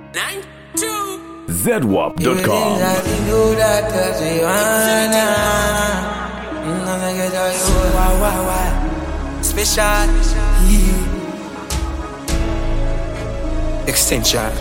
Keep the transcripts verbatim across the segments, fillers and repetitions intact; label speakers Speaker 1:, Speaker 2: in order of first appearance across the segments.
Speaker 1: Z W A P dot com.
Speaker 2: Special extension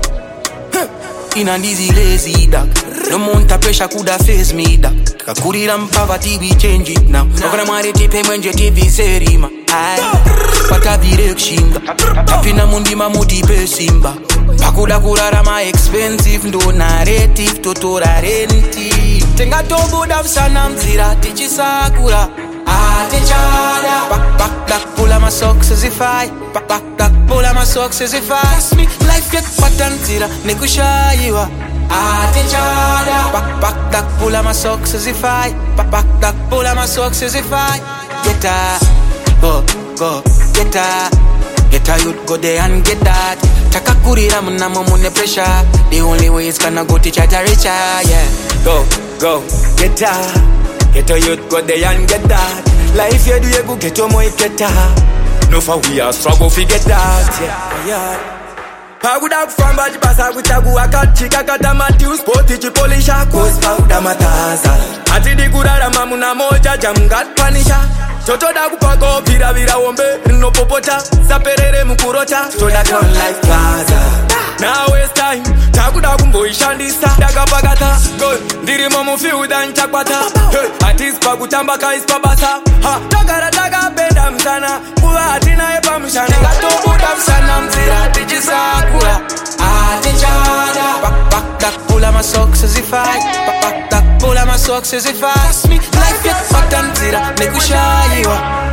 Speaker 2: in an easy lazy dog. No amount of pressure coulda face me dog. Kakuri and poverty we change it now. No gonna mind it pay when you T V serima. Aye, what a direction. Happy na mundi ma motive simba. Pakuda kurara ma expensive ndo narrative totora renti. Tenga tobo dam sana mzira tichi sakura. Ah, tichada. Back back back pull my socks as if I. Back back back pull my socks as if I. Ask me life get pattern zira nekusha yiwa. Ah, tichada. Back back back pull my socks as if I. Back back back pull my socks as if I. Get that, go go get that. Get a youth, go there and get that. Taka kurira muna mumune pressure. The only way is gonna go teach at a richer, yeah.
Speaker 3: Go, go, get that. Get a youth, go there and get that. Life you do you go get your money, get that. No for we are struggle, forget that, yeah, yeah. Paguda from bad basa kutagu akachika kata matiu sporti chipolisha cause paguda mataza. Ati di kurara mamuna moja jamgat panisha. Toto da kupago vira vira ombe no popota saperere mukurota toda crown life plaza. Now waste time takuda kumboishandisa daga bagata go ndiri momu fiu dan chakwata hey atis pagutamba kais pabasa ha tagara daga benda msana kuwa atina epa mshana
Speaker 2: gato buda msana mzira tiji sakura atichada back back back pull my socks as if I back back back pull my socks as if I ask me life get pattern zira nekusha yiwa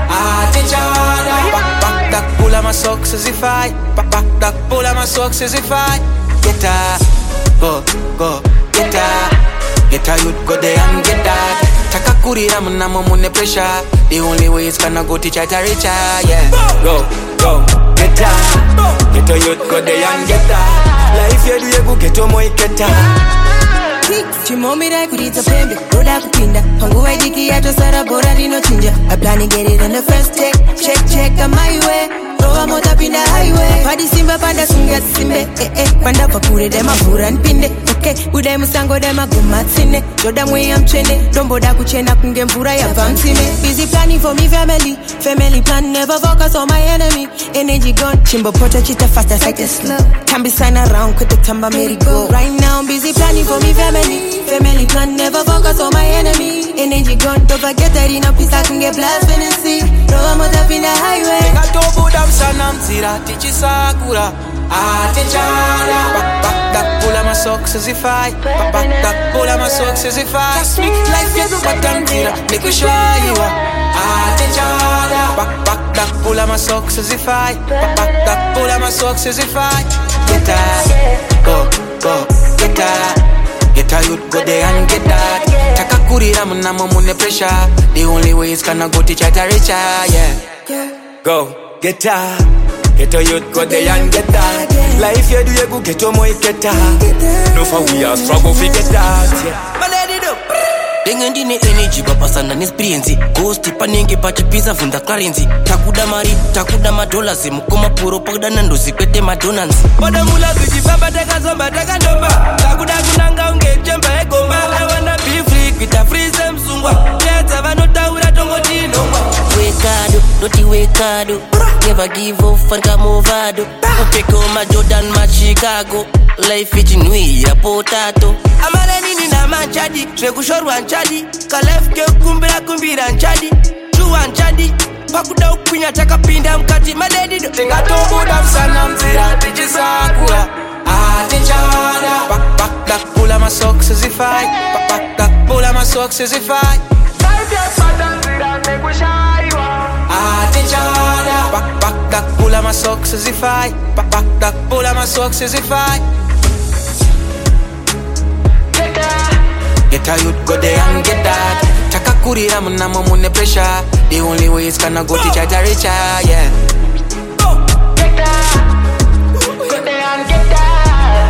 Speaker 2: atichada back back back pull my socks as if I back back back pull my socks as if I get that go go get that get a youth go there and get that taka kurira muna mumune pressure the only way is gonna go teach at a richer, yeah.
Speaker 3: Go go get that get a youth go there and get that life you do you go get your money get that.
Speaker 4: Chimomira kurita pembe, roda kupinda pangu waidiki yato sara bora rino chinja. I plan to get it on the first take. Check check on my way. Rowa mota pinda highway. Padi simba panda sunga simbe. Eh eh panda papure dema fura npinde. Okay ude musango dema gumatsine. Joda mwe ya mchene. Dombo da kuchena kunge mvura ya vamsine. Busy planning for me family. Family plan never focus on my enemy. Energy gone. Chimbo pota chita faster like the slow. Can be sign around quick the tamba merry go. Right now I'm busy planning for me family. Family plan never focus on my enemy. Energy gone, don't forget that in a piece I can get blasphemy. No I'm up in the highway.
Speaker 2: Tenga tobo dam sana mzira tichi sakura atichada back back back pull my socks as if I back back back pull my socks as if I ask me life get pattern zira nekusha yiwa atichada back back back pull my socks as if I back back back pull my socks as if I get that go go get that. Get a youth, go there and get that. Taka kurira muna mumune pressure. The only way is gonna go teach at a richer, yeah.
Speaker 3: Go, get that. Get a youth, go there and get that. Life you do you go get your money, get that. No for we are struggle, forget that, yeah.
Speaker 2: But let it up.
Speaker 5: Denga ndine energy papasana nesperience ghost panenge pachipisa vunda currency takuda mari takuda madollars mukoma puro pakuda nando zikwete madonans
Speaker 3: boda mula kuchifamba takazomba takandomba takuda kunanga unge chemba egomba I wanna be free kuita free semsungwa teta vanotaura tongotino
Speaker 5: wekado doti wekado never give up fanka movado upeko ma Jordan ma Chicago life ichinwi ya potato
Speaker 3: amane nini na manchadi shekushorwa nchadi kalefke kumbira kumbira nchadi chuwa nchadi pakuda ukwinya takapinda mkati madedido
Speaker 2: tenga tobuda msana mzira tichi sakura atichada back back back pull my socks as if I back back back pull my socks as if I life get pattern zira nekusha yiwa atichada back back back pull my socks as if I back back back pull my socks as if I get a youth, go there and get that. Taka kurira muna mumune pressure. The only way is gonna go teach at a richer, yeah. Go, get that. Go there and get that.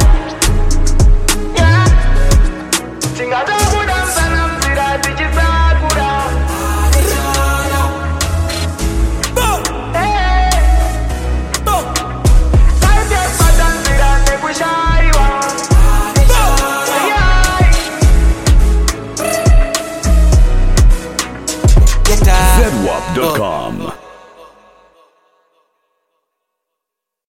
Speaker 2: Yeah. Sing a dog dam sanam zira tichi sakura. Go, hey. Go. Life get pattern zira nekusha.
Speaker 1: wap dot com.